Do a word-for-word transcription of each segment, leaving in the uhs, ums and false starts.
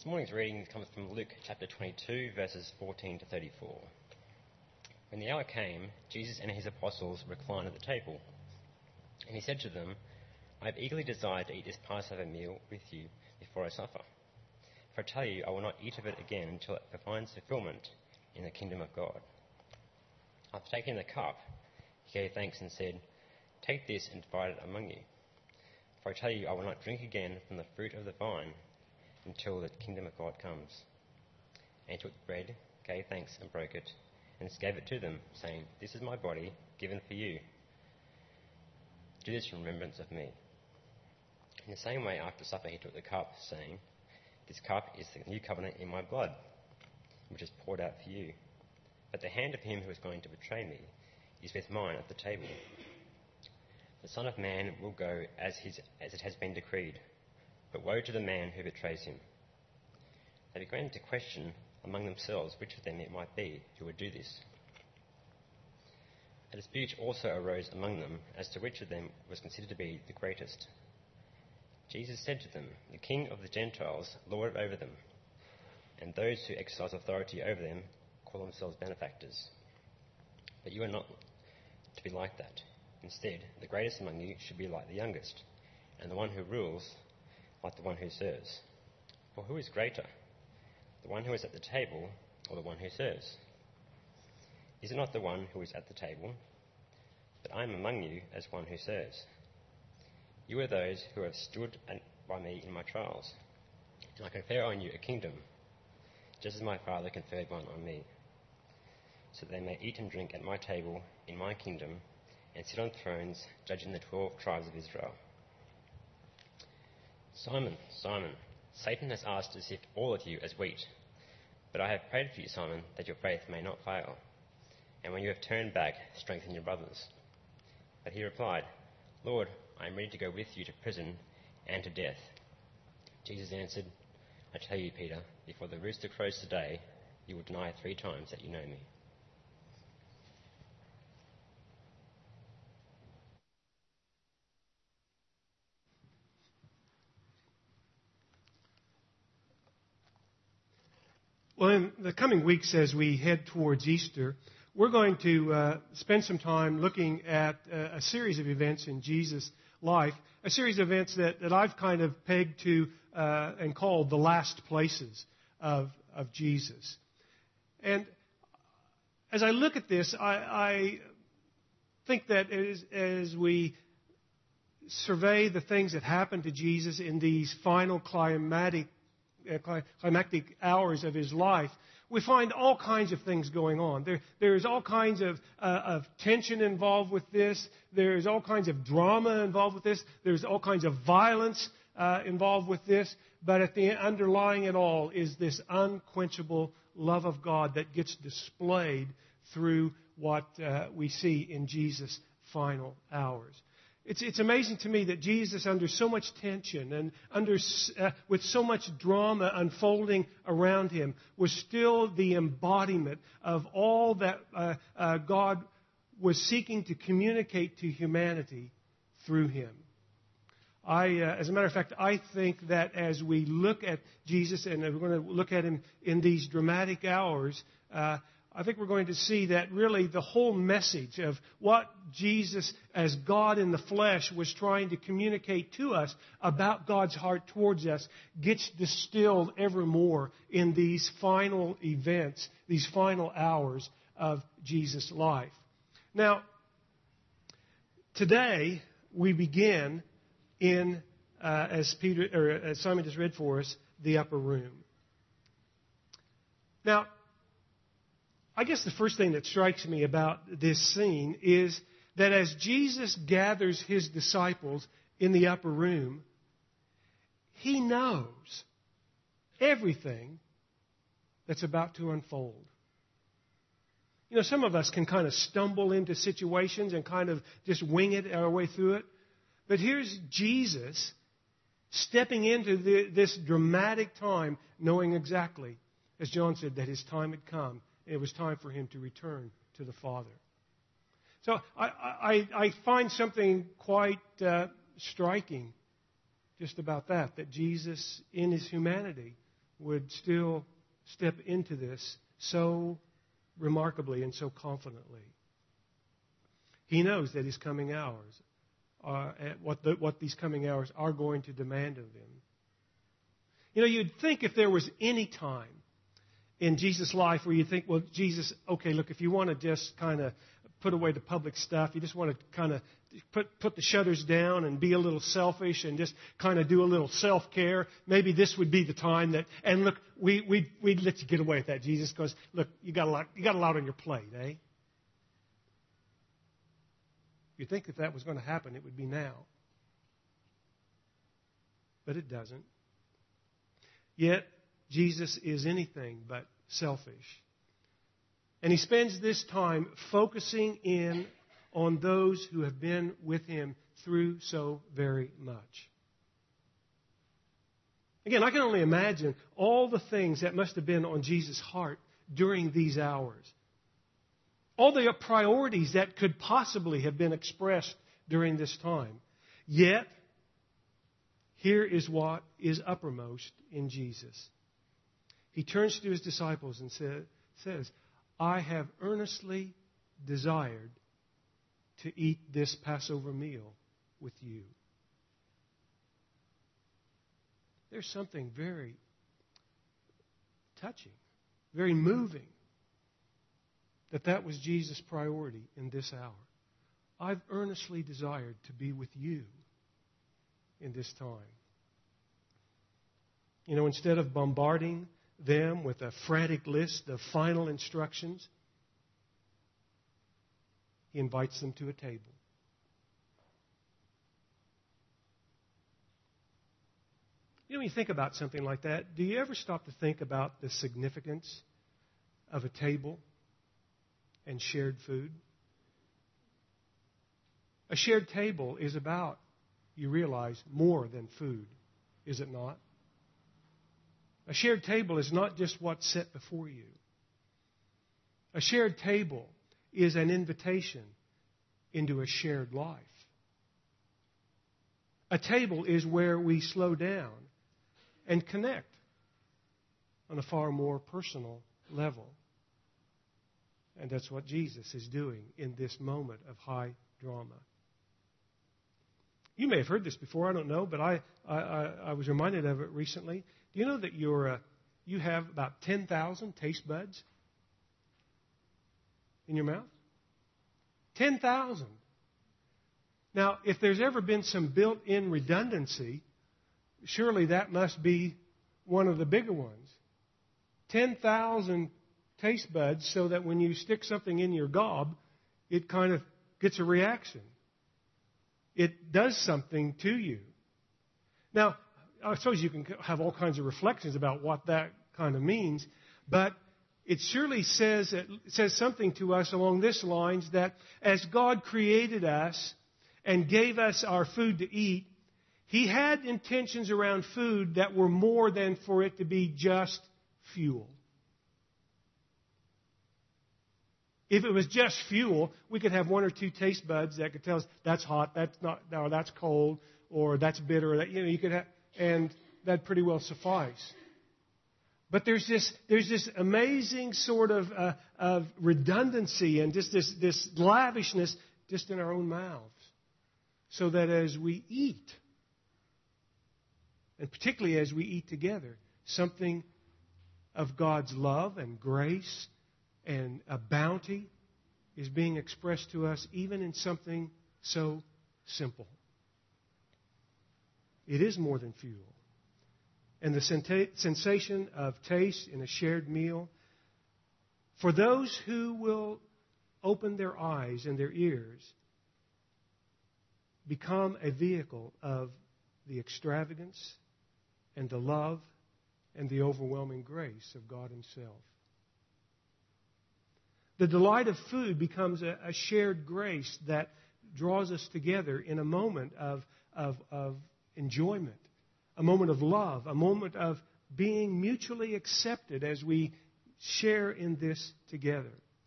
This morning's reading comes from Luke chapter twenty-two, verses fourteen to thirty-four. When the hour came, Jesus and his apostles reclined at the table. And he said to them, I have eagerly desired to eat this Passover meal with you before I suffer. For I tell you, I will not eat of it again until it finds fulfillment in the kingdom of God. After taking the cup, he gave thanks and said, Take this and divide it among you. For I tell you, I will not drink again from the fruit of the vine until the kingdom of God comes. And he took the bread, gave thanks and broke it, and gave it to them, saying, This is my body, given for you. Do this in remembrance of me. In the same way, after supper, he took the cup, saying, This cup is the new covenant in my blood, which is poured out for you. But the hand of him who is going to betray me is with mine at the table. The Son of Man will go as, his, as it has been decreed, but woe to the man who betrays him. They began to question among themselves which of them it might be who would do this. A dispute also arose among them as to which of them was considered to be the greatest. Jesus said to them, The King of the Gentiles lord over them, and those who exercise authority over them call themselves benefactors. But you are not to be like that. Instead, the greatest among you should be like the youngest, and the one who rules like the one who serves. For who is greater, the one who is at the table or the one who serves? Is it not the one who is at the table? But I am among you as one who serves. You are those who have stood by me in my trials, and I confer on you a kingdom, just as my Father conferred one on me, so that they may eat and drink at my table in my kingdom, and sit on thrones judging the twelve tribes of Israel. Simon, Simon, Satan has asked to sift all of you as wheat, but I have prayed for you, Simon, that your faith may not fail. And when you have turned back, strengthen your brothers. But he replied, Lord, I am ready to go with you to prison and to death. Jesus answered, I tell you, Peter, before the rooster crows today, you will deny three times that you know me. Well, in the coming weeks as we head towards Easter, we're going to uh, spend some time looking at uh, a series of events in Jesus' life, a series of events that, that I've kind of pegged to uh, and called the last places of, of Jesus. And as I look at this, I, I think that as, as we survey the things that happened to Jesus in these final climatic climactic hours of his life, we find all kinds of things going on. There, there's all kinds of, uh, of tension involved with this. There's all kinds of drama involved with this. There's all kinds of violence uh, involved with this. But at the underlying it all is this unquenchable love of God that gets displayed through what uh, we see in Jesus' final hours. It's, it's amazing to me that Jesus, under so much tension and under, uh, with so much drama unfolding around him, was still the embodiment of all that uh, uh, God was seeking to communicate to humanity through him. I, uh, as a matter of fact, I think that as we look at Jesus, and we're going to look at him in these dramatic hours, uh, I think we're going to see that really the whole message of what Jesus as God in the flesh was trying to communicate to us about God's heart towards us gets distilled ever more in these final events, these final hours of Jesus' life. Now, today we begin in, uh, as Peter or as Simon just read for us, the upper room. Now, I guess the first thing that strikes me about this scene is that as Jesus gathers his disciples in the upper room, he knows everything that's about to unfold. You know, some of us can kind of stumble into situations and kind of just wing it our way through it. But here's Jesus stepping into the, this dramatic time, knowing exactly, as John said, that his time had come. It was time for him to return to the Father. So I, I, I find something quite uh, striking just about that, that Jesus in his humanity would still step into this so remarkably and so confidently. He knows that his coming hours are what, the, what these coming hours are going to demand of him. You know, you'd think if there was any time in Jesus' life where you think, well, Jesus, okay, look, if you want to just kind of put away the public stuff, you just want to kind of put put the shutters down and be a little selfish and just kind of do a little self-care, maybe this would be the time that, and look, we, we'd, we'd let you get away with that, Jesus, because, look, you got a lot, you got a lot on your plate, eh? You'd think if that was going to happen, it would be now. But it doesn't. Yet, Jesus is anything but selfish. And he spends this time focusing in on those who have been with him through so very much. Again, I can only imagine all the things that must have been on Jesus' heart during these hours. All the priorities that could possibly have been expressed during this time. Yet, here is what is uppermost in Jesus. He turns to his disciples and say, says, I have earnestly desired to eat this Passover meal with you. There's something very touching, very moving, that that was Jesus' priority in this hour. I've earnestly desired to be with you in this time. You know, instead of bombarding them with a frantic list of final instructions, he invites them to a table. You know, when you think about something like that, do you ever stop to think about the significance of a table and shared food? A shared table is about, you realize, more than food, is it not? A shared table is not just what's set before you. A shared table is an invitation into a shared life. A table is where we slow down and connect on a far more personal level. And that's what Jesus is doing in this moment of high drama. You may have heard this before, I don't know, but I, I, I was reminded of it recently. Do you know that you're, uh, you have about ten thousand taste buds in your mouth? ten thousand. Now, if there's ever been some built-in redundancy, surely that must be one of the bigger ones. ten thousand taste buds so that when you stick something in your gob, it kind of gets a reaction. It does something to you. Now, I suppose you can have all kinds of reflections about what that kind of means, but it surely says, it says something to us along this lines that as God created us and gave us our food to eat, He had intentions around food that were more than for it to be just fuel. If it was just fuel, we could have one or two taste buds that could tell us that's hot, that's not, no, that's cold, or that's bitter. Or that, you know, you could have, and that'd pretty well suffice. But there's this, there's this amazing sort of, uh, of redundancy and just this, this lavishness just in our own mouths, so that as we eat, and particularly as we eat together, something of God's love and grace and a bounty is being expressed to us even in something so simple. It is more than fuel. And the sensation of taste in a shared meal, for those who will open their eyes and their ears, become a vehicle of the extravagance and the love and the overwhelming grace of God Himself. The delight of food becomes a, a shared grace that draws us together in a moment of, of, of enjoyment, a moment of love, a moment of being mutually accepted as we share in this together.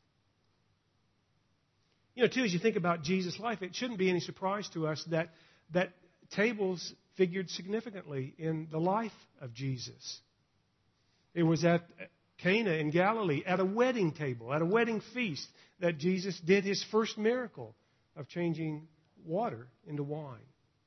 You know, too, as you think about Jesus' life, it shouldn't be any surprise to us that, that tables figured significantly in the life of Jesus. It was at Cana in Galilee, at a wedding table, at a wedding feast, that Jesus did his first miracle of changing water into wine.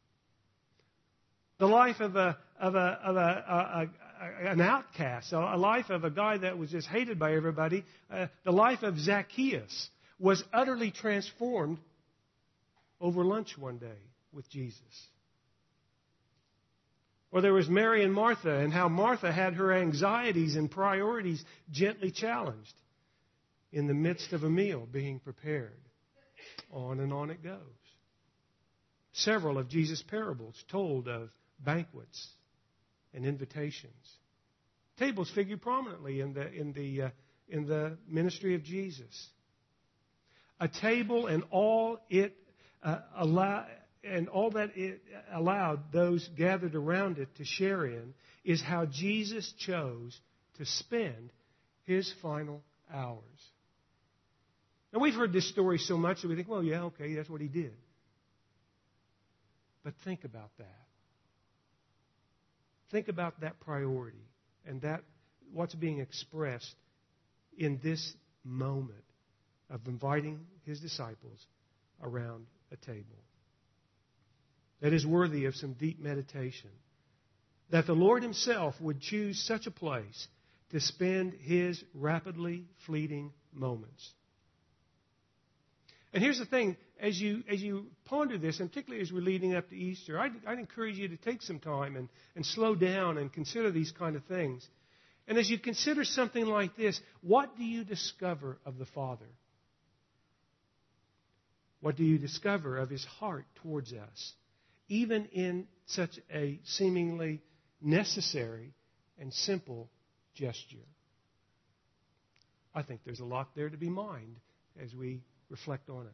The life of a of a of a, a, a an outcast, a life of a guy that was just hated by everybody. Uh, the life of Zacchaeus was utterly transformed over lunch one day with Jesus. Or there was Mary and Martha, and how Martha had her anxieties and priorities gently challenged in the midst of a meal being prepared. On and on it goes. Several of Jesus' parables told of banquets and invitations. Tables figure prominently in the in the uh, in the ministry of Jesus. A table and all it uh, allow and all that it allowed those gathered around it to share in is how Jesus chose to spend his final hours. Now, we've heard this story so much that we think, well, yeah, okay, that's what he did. But think about that. Think about that priority and that what's being expressed in this moment of inviting his disciples around a table. That is worthy of some deep meditation. That the Lord himself would choose such a place to spend his rapidly fleeting moments. And here's the thing, as you as you ponder this, and particularly as we're leading up to Easter, I'd, I'd encourage you to take some time and, and slow down and consider these kind of things. And as you consider something like this, what do you discover of the Father? What do you discover of his heart towards us, even in such a seemingly necessary and simple gesture? I think there's a lot there to be mined as we reflect on it.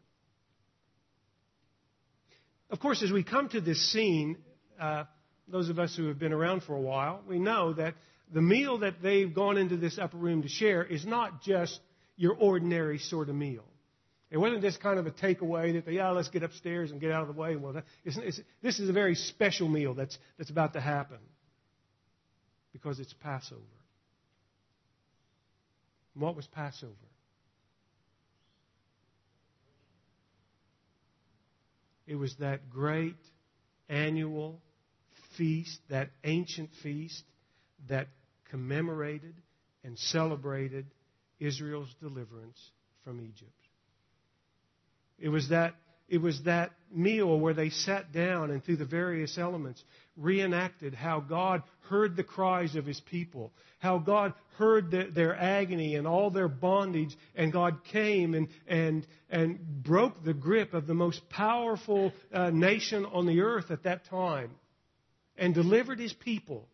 Of course, as we come to this scene, uh, those of us who have been around for a while, we know that the meal that they've gone into this upper room to share is not just your ordinary sort of meal. It wasn't just kind of a takeaway that they, yeah, let's get upstairs and get out of the way. Well, it's, it's, this is a very special meal that's that's about to happen because it's Passover. And what was Passover? It was that great annual feast, that ancient feast that commemorated and celebrated Israel's deliverance from Egypt. It was that it was that meal where they sat down and through the various elements reenacted how God heard the cries of his people, how God heard the, their agony and all their bondage, and God came and and and broke the grip of the most powerful uh, nation on the earth at that time and delivered his people.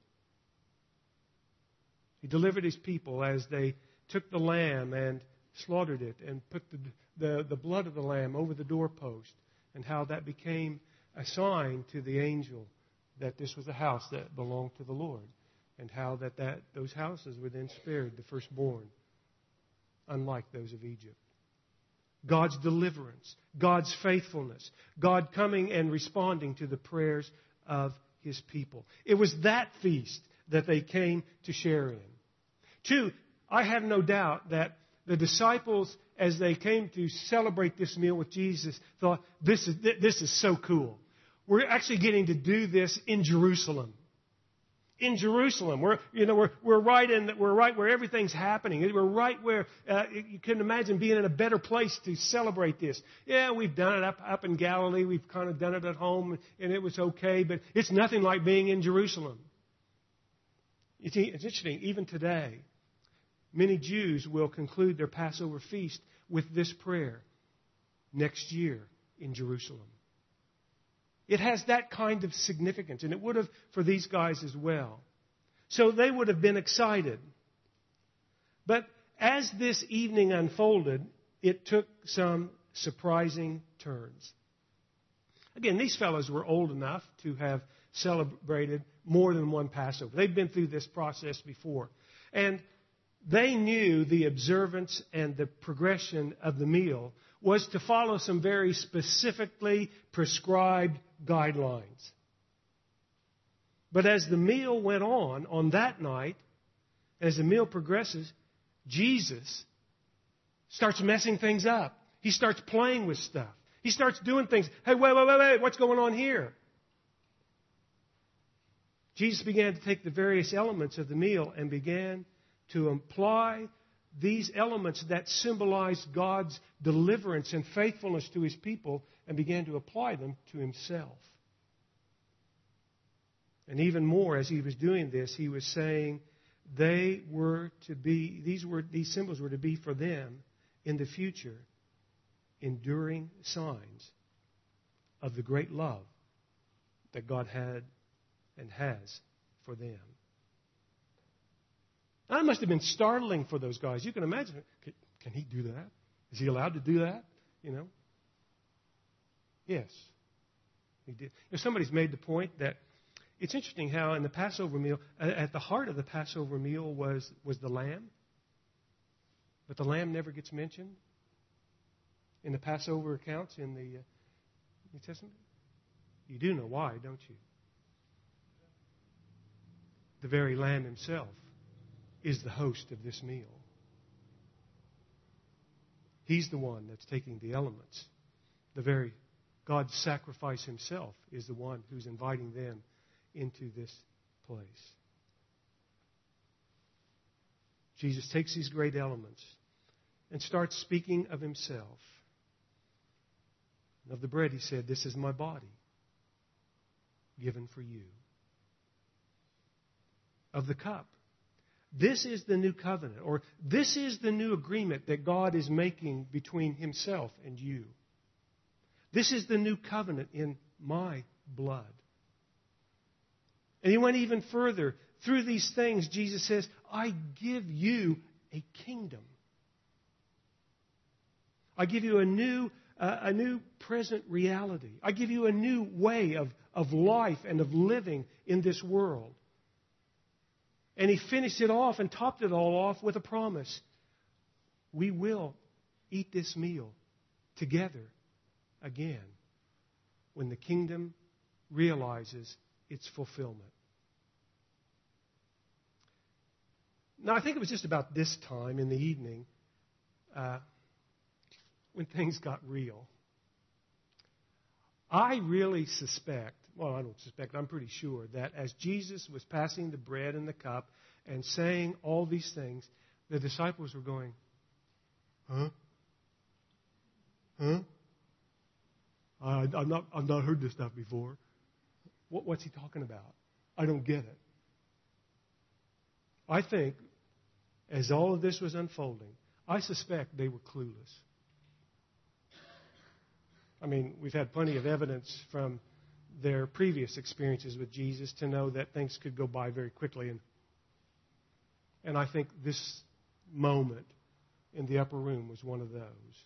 He delivered his people as they took the lamb and slaughtered it and put the, the, the blood of the lamb over the doorpost, and how that became a sign to the angel that this was a house that belonged to the Lord, and how that, that those houses were then spared the firstborn, unlike those of Egypt. God's deliverance, God's faithfulness, God coming and responding to the prayers of his people. It was that feast that they came to share in. Two, I have no doubt that the disciples, as they came to celebrate this meal with Jesus, thought, this is, this is so cool. We're actually getting to do this in Jerusalem. In Jerusalem. We're, you know, we're, we're, right in, we're right where everything's happening. We're right where uh, you can imagine being in a better place to celebrate this. Yeah, we've done it up, up in Galilee. We've kind of done it at home, and it was okay, but it's nothing like being in Jerusalem. It's, it's interesting, even today, many Jews will conclude their Passover feast with this prayer: next year in Jerusalem. It has that kind of significance, and it would have for these guys as well. So they would have been excited. But as this evening unfolded, it took some surprising turns. Again, these fellows were old enough to have celebrated more than one Passover. They've been through this process before. And they knew the observance and the progression of the meal was to follow some very specifically prescribed guidelines. But as the meal went on, on that night, And as the meal progresses, Jesus starts messing things up. He starts playing with stuff. He starts doing things. Hey, wait, wait, wait, wait. What's going on here? Jesus began to take the various elements of the meal and began to apply these elements that symbolize God's deliverance and faithfulness to His people and began to apply them to Himself. And even more, as He was doing this, He was saying they were to be, these were, these symbols were to be for them in the future enduring signs of the great love that God had and has for them. That must have been startling for those guys. You can imagine, can, can he do that? Is he allowed to do that? You know? Yes, he did. You know, somebody's made the point that it's interesting how in the Passover meal, at the heart of the Passover meal was, was the lamb. But the lamb never gets mentioned in the Passover accounts in the uh, New Testament. You do know why, don't you? The very lamb himself is the host of this meal. He's the one that's taking the elements. The very God's sacrifice himself is the one who's inviting them into this place. Jesus takes these great elements and starts speaking of himself. And of the bread, he said, "This is my body given for you." Of the cup, this is the new covenant, or this is the new agreement that God is making between himself and you. This is the new covenant in my blood. And he went even further. Through these things, Jesus says, I give you a kingdom. I give you a new, uh, a new present reality. I give you a new way of, of life and of living in this world. And he finished it off and topped it all off with a promise. We will eat this meal together again when the kingdom realizes its fulfillment. Now, I think it was just about this time in the evening uh, when things got real. I really suspect, well, I don't suspect, I'm pretty sure, that as Jesus was passing the bread and the cup and saying all these things, the disciples were going, huh? Huh? I, I've not, I've not heard this stuff before. What, what's he talking about? I don't get it. I think, as all of this was unfolding, I suspect they were clueless. I mean, we've had plenty of evidence from their previous experiences with Jesus to know that things could go by very quickly. And, and I think this moment in the upper room was one of those.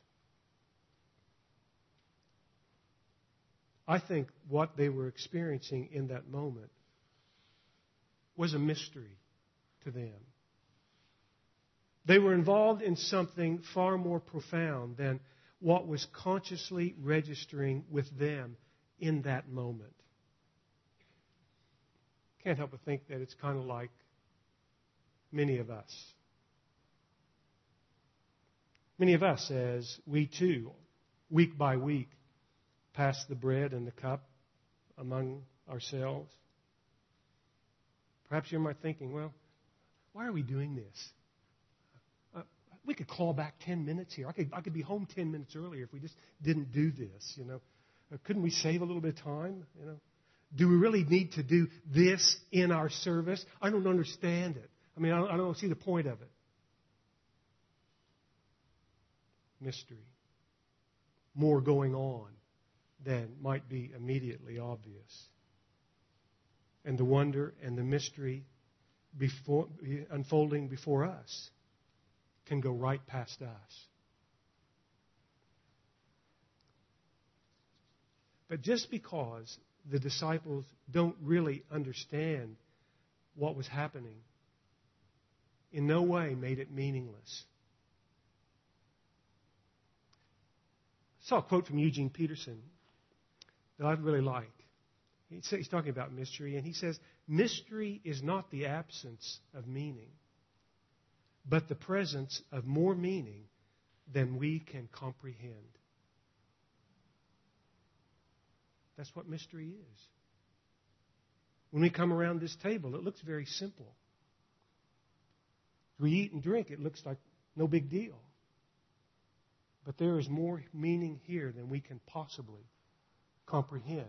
I think what they were experiencing in that moment was a mystery to them. They were involved in something far more profound than what was consciously registering with them in that moment. Can't help but think that it's kind of like many of us. Many of us, as we too, week by week, pass the bread and the cup among ourselves. Perhaps you might be thinking, well, why are we doing this? Uh, we could claw back ten minutes here. I could, I could be home ten minutes earlier if we just didn't do this, you know. Uh, couldn't we save a little bit of time, you know? Do we really need to do this in our service? I don't understand it. I mean, I don't, I don't see the point of it. Mystery. More going on than might be immediately obvious. And the wonder and the mystery before, unfolding before us can go right past us. But just because the disciples don't really understand what was happening, in no way made it meaningless. I saw a quote from Eugene Peterson that I really like. He's talking about mystery, and he says, mystery is not the absence of meaning. but the presence of more meaning than we can comprehend. That's what mystery is. When we come around this table, it looks very simple. As we eat and drink, it looks like no big deal. But there is more meaning here than we can possibly comprehend.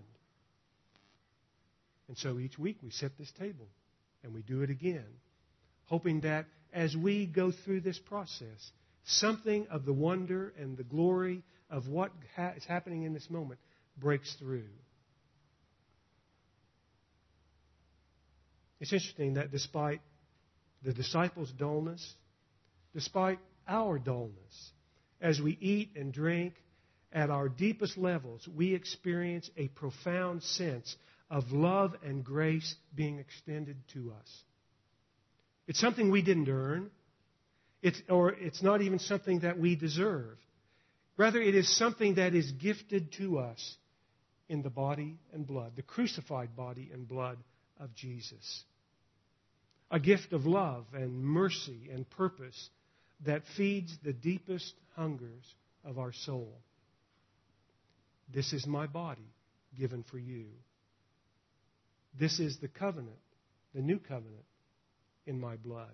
And so each week we set this table and we do it again, hoping that as we go through this process, something of the wonder and the glory of what ha- is happening in this moment breaks through. It's interesting that despite the disciples' dullness, despite our dullness, as we eat and drink, at our deepest levels, we experience a profound sense of love and grace being extended to us. It's something we didn't earn, it's, or it's not even something that we deserve. Rather, it is something that is gifted to us in the body and blood, the crucified body and blood of Jesus. A gift of love and mercy and purpose that feeds the deepest hungers of our soul. This is my body given for you. This is the covenant, the new covenant in my blood.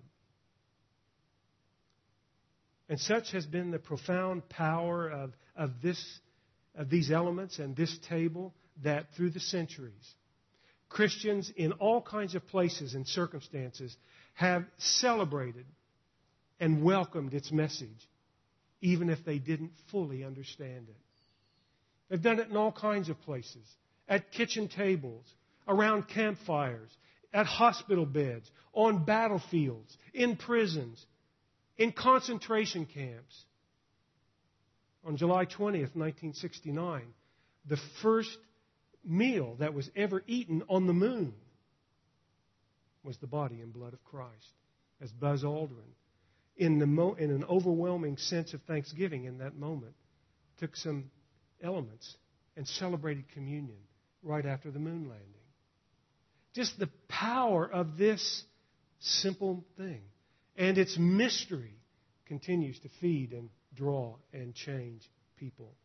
And such has been the profound power of, of, this, of these elements and this table that through the centuries, Christians in all kinds of places and circumstances have celebrated and welcomed its message, even if they didn't fully understand it. They've done it in all kinds of places, at kitchen tables, around campfires, at hospital beds, on battlefields, in prisons, in concentration camps. On July twentieth, nineteen sixty-nine, the first meal that was ever eaten on the moon was the body and blood of Christ. As Buzz Aldrin, in, the mo- in an overwhelming sense of thanksgiving in that moment, took some elements and celebrated communion right after the moon landing. Just the power of this simple thing. And its mystery continues to feed and draw and change people.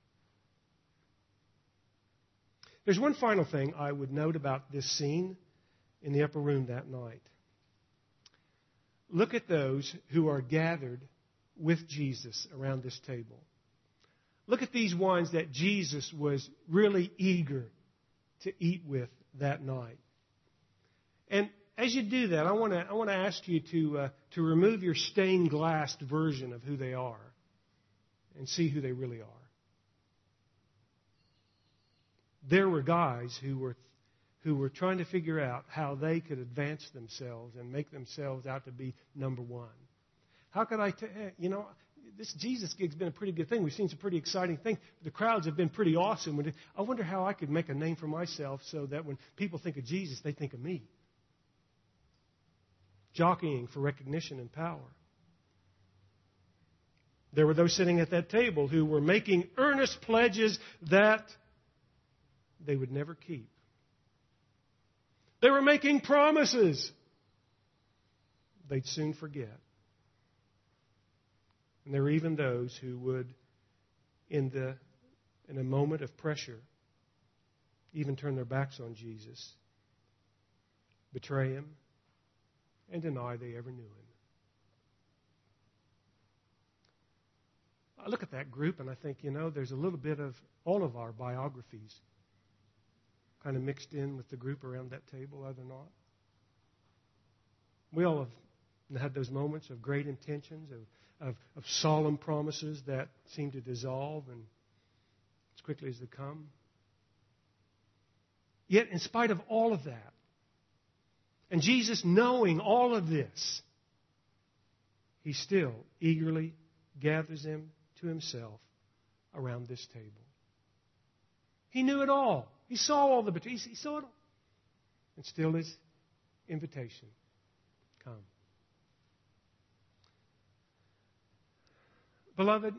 There's one final thing I would note about this scene in the upper room that night. Look at those who are gathered with Jesus around this table. Look at these ones that Jesus was really eager to eat with that night. And as you do that, I want to I want to ask you to uh, to remove your stained glass version of who they are and see who they really are. There were guys who were who were trying to figure out how they could advance themselves and make themselves out to be number one. How could I, t- you know, this Jesus gig's been a pretty good thing. We've seen some pretty exciting things. The crowds have been pretty awesome. I wonder how I could make a name for myself so that when people think of Jesus, they think of me. Jockeying for recognition and power. There were those sitting at that table who were making earnest pledges that they would never keep. They were making promises they'd soon forget. And there were even those who would, in the in a moment of pressure, even turn their backs on Jesus, betray Him, and deny they ever knew Him. I look at that group and I think, you know, there's a little bit of all of our biographies kind of mixed in with the group around that table, are there not? We all have had those moments of great intentions, of, of, of solemn promises that seem to dissolve and as quickly as they come. Yet, in spite of all of that, and Jesus knowing all of this, He still eagerly gathers them to Himself around this table. He knew it all. He saw all the betrayal. He saw it all. And still His invitation, come. Beloved,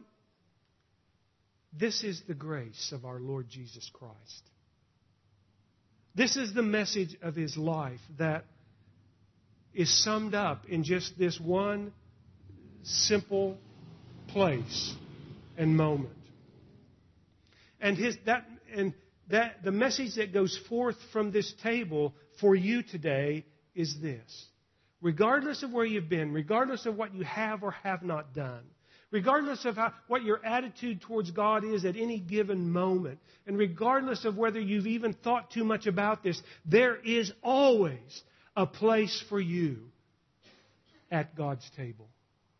this is the grace of our Lord Jesus Christ. This is the message of His life that is summed up in just this one simple place and moment. And his that and that the message that goes forth from this table for you today is this. Regardless of where you've been, regardless of what you have or have not done, regardless of how, what your attitude towards God is at any given moment, and regardless of whether you've even thought too much about this, there is always a place for you at God's table.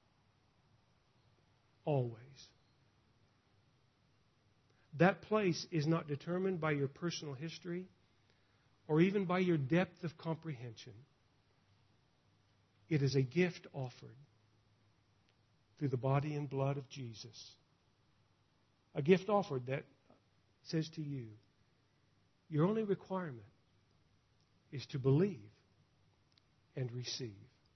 Always. That place is not determined by your personal history or even by your depth of comprehension. It is a gift offered through the body and blood of Jesus. A gift offered that says to you, your only requirement is to believe and receive.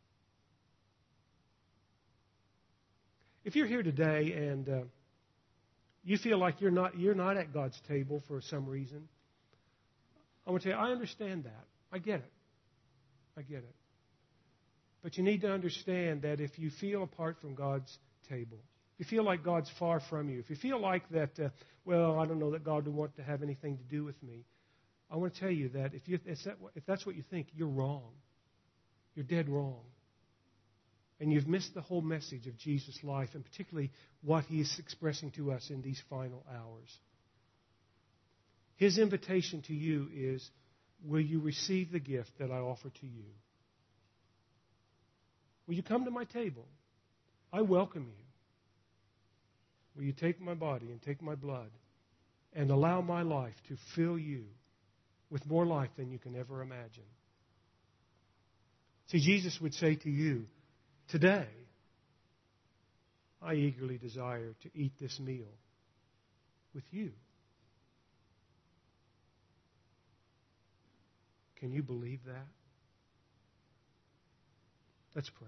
If you're here today and uh, you feel like you're not you're not at God's table for some reason, I want to tell you, I understand that. I get it. I get it. But you need to understand that if you feel apart from God's table, if you feel like God's far from you, if you feel like that, uh, well, I don't know that God would want to have anything to do with me, I want to tell you that if, you, if, that, if that's what you think, you're wrong. You're dead wrong. And you've missed the whole message of Jesus' life, and particularly what He is expressing to us in these final hours. His invitation to you is, will you receive the gift that I offer to you? Will you come to my table? I welcome you. Will you take my body and take my blood and allow my life to fill you with more life than you can ever imagine? See, Jesus would say to you, today, I eagerly desire to eat this meal with you. Can you believe that? Let's pray.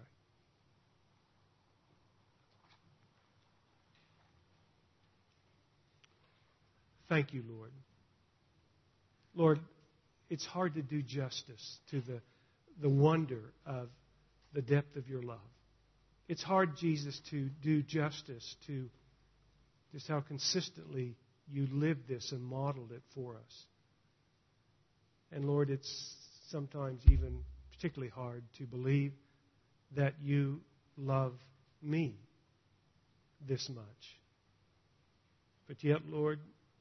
Thank you, Lord. Lord, it's hard to do justice to the, the wonder of the depth of your love. It's hard, Jesus, to do justice to just how consistently you lived this and modeled it for us. And Lord, it's sometimes even particularly hard to believe that you love me this much. But yet, Lord,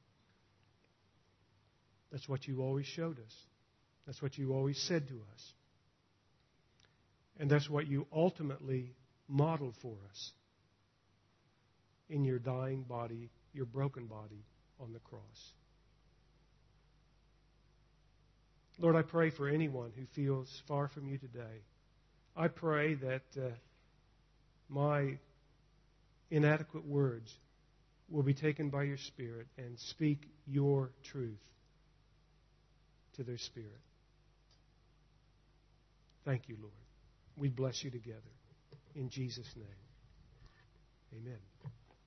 that's what you always showed us. That's what you always said to us. And that's what you ultimately modeled for us in your dying body, your broken body on the cross. Lord, I pray for anyone who feels far from you today. I pray that uh, my inadequate words will be taken by your Spirit and speak your truth to their spirit. Thank you, Lord. We bless you together. In Jesus' name, amen.